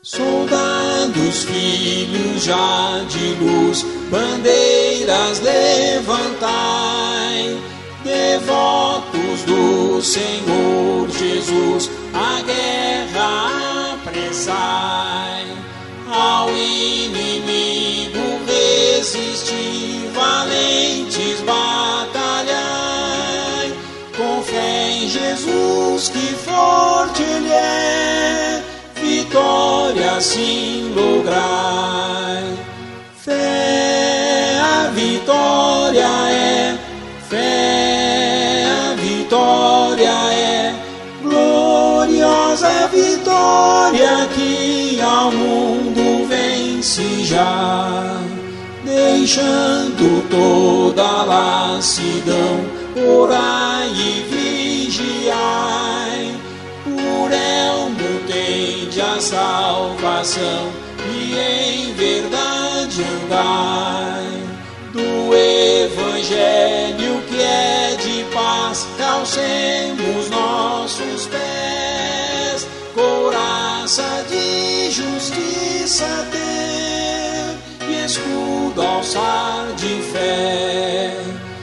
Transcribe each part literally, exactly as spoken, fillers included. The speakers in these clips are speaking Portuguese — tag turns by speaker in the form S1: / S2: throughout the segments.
S1: Soldados, filhos já de luz, bandeiras levantai, devotos do Senhor Jesus, a guerra apressai. Ao inimigo resistir, valentes batalhai, com fé em Jesus que forte Ele é, vitória sim lograi. Fé, a vitória é, fé, a vitória é, gloriosa vitória que ao mundo vence já, deixando toda a lassidão, orai e vigiai, por elmo tende a salvação e em verdade andai, do evangelho que é de paz calcemos nossos pés, couraça de justiça ter e escudo alçar de fé.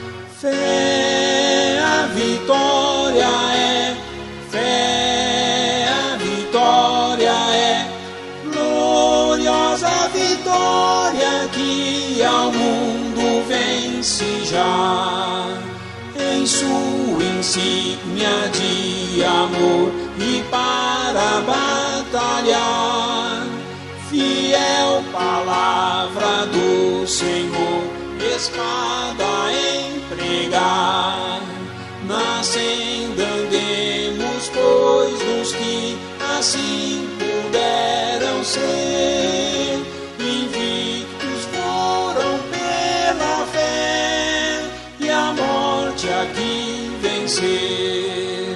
S1: Fé, a vitória é, fé, a vitória é, gloriosa vitória que ao mundo vence já, em sua insígnia de amor e para batalhar, fiel palavra do Senhor, espada empregar, na senda andemos, pois nos que assim puderam ser, invictos foram pela fé e a morte aqui vencer.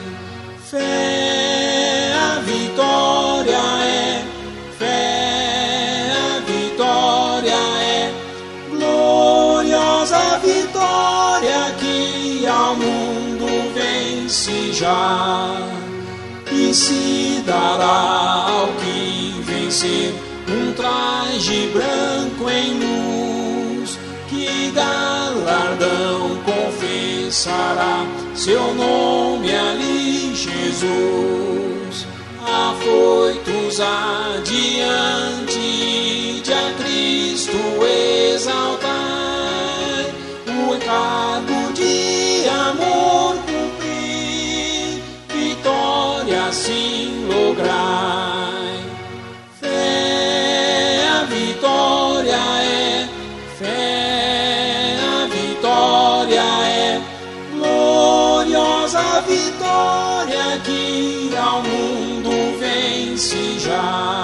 S1: Fé, a vitória é, fé, a vitória é, gloriosa vitória que ao mundo vence já, e se dará ao que vencer um traje branco em luz, que galardão confessará seu nome ali, Jesus. Afoitos adiante de a Cristo exaltai, o encargo de amor cumprir, vitória assim lograi. Fé, a vitória é, fé, a vitória é, gloriosa vitória que ao mundo vence já.